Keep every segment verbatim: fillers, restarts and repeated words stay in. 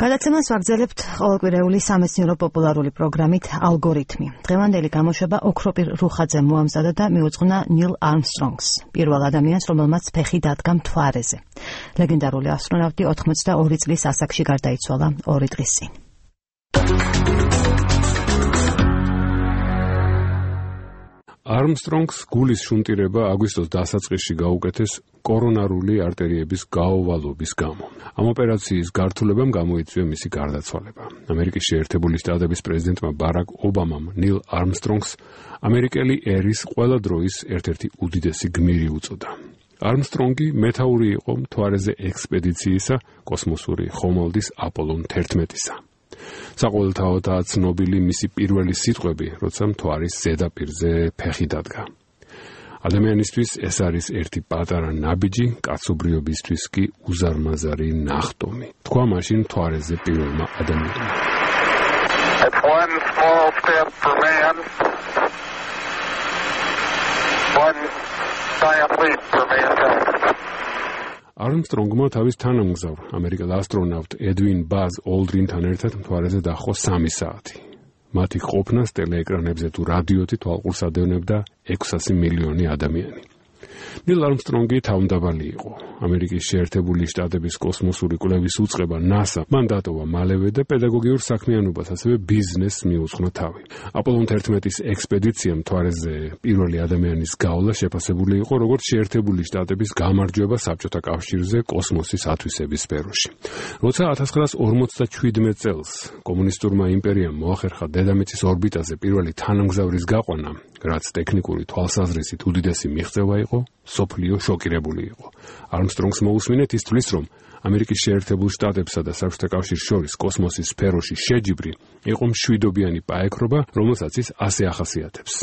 გადაცემას ვაგრძელებთ ყოველკვირეული სამეცნიერო პოპულარული პროგრამით ალგორითმი. დღევანდელი გამოშვება ოქროპირ რუხაძემ მოამზადა და მიუძღვნა ნილ არმსტრონგს, პირველ ადამიანს, რომელმაც ფეხი დადგა მთვარეზე. ლეგენდარული ასტრონავტი ოთხმოცდაორი წლის ასაკში გარდაიცვალა ორი დღის წინ. არმსტრონგს გულის შუნტირება აგვისტოს დასაწყისში გაუკეთეს კორონარული არტერიების გაოვალობის გამო. ამ ოპერაციის გართულებამ გამოიწვია მისი გარდაცვალება. ამერიკის შეერთებული შტატების პრეზიდენტმა ბარაკ ობამამ ნილ არმსტრონგს ამერიკელი ერის ყველა დროის ერთ-ერთი უდიდესი გმირი უწოდა. არმსტრონგი მეთაური იყო მთვარეზე ექსპედიციისა კოსმოსური ხომალდის აპოლონ თერთმეტისა. საყოველთაოდაა ცნობილი მისი პირველი სიტყვები, როცა მთვარის ზედაპირზე ფეხი დადგა. ადამიანისთვის ეს არის ერთი პატარა ნაბიჯი, კაცობრიობისთვის კი უზარმაზარი ნახტომი. თქვა მაშინ მთვარეზე პირველმა ადამიანმა. It's one small step for man, one giant leap for mankind. არმსტრონგმა თავის თანამგზავრ, ამერიკელ ასტრონავტ ედვინ ბაზ ოლდრინთან ერთად მთვარეზე დაჰყო სამი საათი. მათი ყოფნა ტელეეკრანებზე თუ რადიოთი თვალყურს ადევნებდა ექვსასი მილიონი ადამიანი. ნილ არმსტრონგი თავმდაბალი იყო. ამერიკის შეერთებული შტატების კოსმოსური კვლევის უწყება ნასა მან დატოვა მალევე და პედაგოგიურ საქმიანობას, ასევე ბიზნესს მიუძღვნა თავი. აპოლონ თერთმეტის ექსპედიციამ მთვარეზე პირველი ადამიანის გავლა შეფასებული იყო როგორც შეერთებული შტატების გამარჯვება საბჭოთა კავშირზე კოსმოსის ათვისების სფეროში. როცა ათას ცხრაას ორმოცდაჩვიდმეტ წელს კომუნისტურმა იმპერიამ მოახერხა დედამიწის ორბიტაზე პირველი თანამგზავრის გაყვანა, რაც ტექნიკური თვალსაზრისით უდიდესი მიღწევა იყო, სოფლიო შოკირებული იყო. არმსტრონგს მოусმინეთ ის თვლის, რომ ამერიკის შეერთებულ შტატებსა და საბჭოთა კავშირს შორის კოსმოსის სფეროში შეჯიბრი იყო მშვიდობიანი პაექრობა, რომელსაც ის ასე ახასიათებს.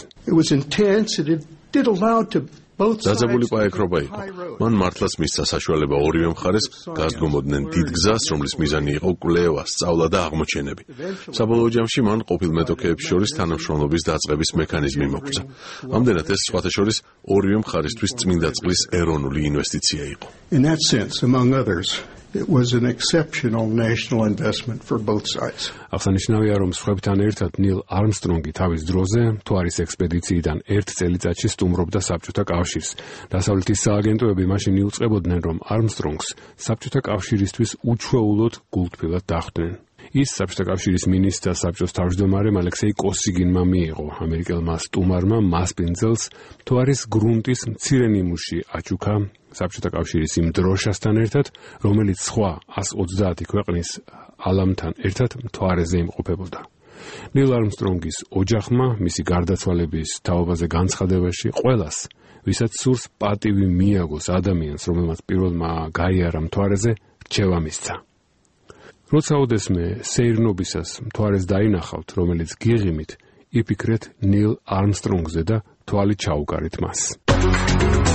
დაძაბული პაექრობა იყო. მან მართლაც მისცა საშუალება ორივე მხარეს გასდგომოდნენ დიდ გზას, რომლის მიზანი იყო კვლევა, სწავლა და აღმოჩენები. საბოლოო ჯამში მან ყოფილ მეტოქეებს შორის თანამშრომლობის დაწყების მექანიზმი მოგწა. ამდენად ეს სხვათა შორის ორივე მხარისთვის წმინდა წყლის ეროვნული ინვესტიცია იყო. In that sense, among others, it was an exceptional national investment for both sides. აღსანიშნავია, რომ სხვებთან ერთად ნილ არმსტრონგი თავის დროზე მთვარის ექსპედიციიდან ერთ წელიწადში სტუმრობდა საბჭოთა კავშირს. დასავლეთის სააგენტოები მაშინ იუწყებოდნენ, რომ არმსტრონგს საბჭოთა კავშირისთვის უჩვეულოდ გულთბილად დახვდნენ. ის საბჭოთა კავშირის მინისტრთა საბჭოს თავმჯდომარემ ალექსეი კოსიგინმა მიიღო. ამერიკელმა სტუმარმა მასპინძელს მთვარის გრუნტის მცირე ნიმუში აჩუქა საბჭოთა კავშირის იმ დროშასთან ერთად, რომელიც სხვა ას ოცდაათი ქვეყნის ალამთან ერთად მთვარეზე იმყოფებოდა. ნილ არმსტრონგის ოჯახმა მისი გარდაცვალების თაობაზე განცხადებაში ყველას, ვისაც სურს პატივი მიაგოს ადამიანს, რომელმაც პირველმა გაიარა მთვარეზე, რჩევა მისცა. როცა ოდესმე სეირნობისას მთვარეს დაინახავთ, რომელიც გიღიმით, იფიქრეთ ნილ არმსტრონგზე და თვალი ჩაუგარით მას.